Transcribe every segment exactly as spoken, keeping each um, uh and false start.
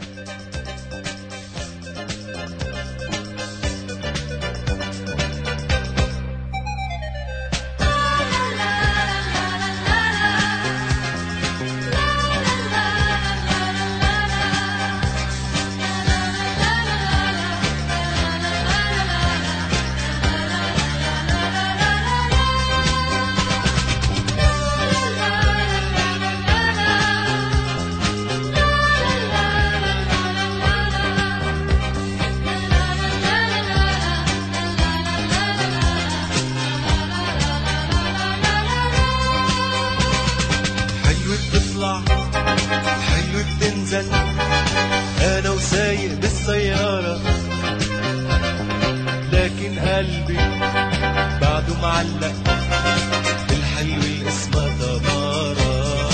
حلو بتنزل انا وسايق بالسيارة، لكن قلبي بعده معلق بالحلو اللي اسمها تمارا.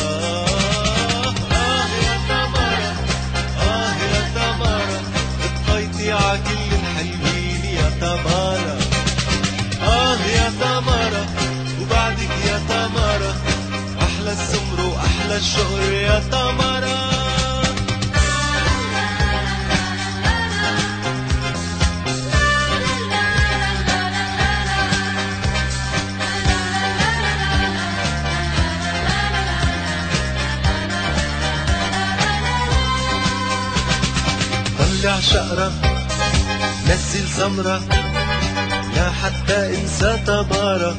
اه يا تمارا، اه يا تمارا، بتقيتي ع كل الحلوين يا تمارا. اه يا تمارا، وبعدك يا تمارا احلى السمر واحلى الشقر يا تمارا. طلع شقرة نزل سمرة، لا حتى انسى تمارا،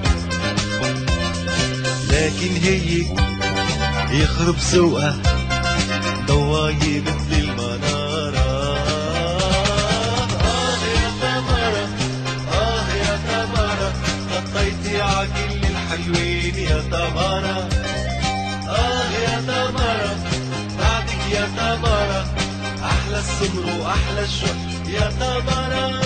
لكن هي يخرب سوقها ضوايا مثل المنارة. آه يا تمارا، آه يا تمارا، غطيتي ع كل الحلوين يا تمارا. آه يا تمارا، بعدك يا تمارا أحلى السمر وأحلى الشق يا تمارا.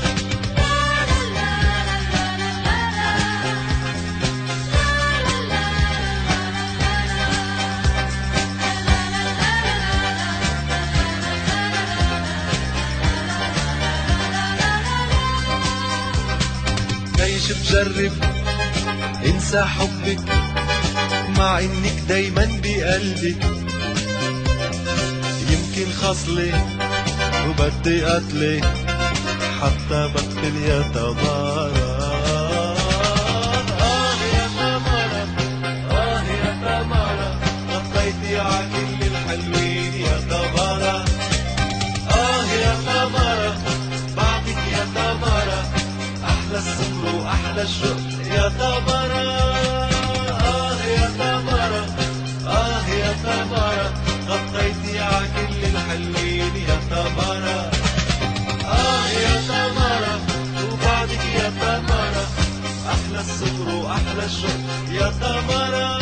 ليش بجرب انسى حبك مع انك دايما بقلبك، يمكن خصلي وبدي قتلي حتى بقتل يا تمارا. آه يا تمارا، آه يا تمارا، غطيتي ع كل الحلوين يا تمارا. آه يا تمارا، بعدك يا تمارا أحلى السمر وأحلى الشق يا تمارا. آه يا تمارا، آه يا تمارا، غطيتي ع كل الحلوين يا تمارا. آه يا تمارا، وبعدك يا تمارا أحلى السمر وأحلى الشق يا تمارا.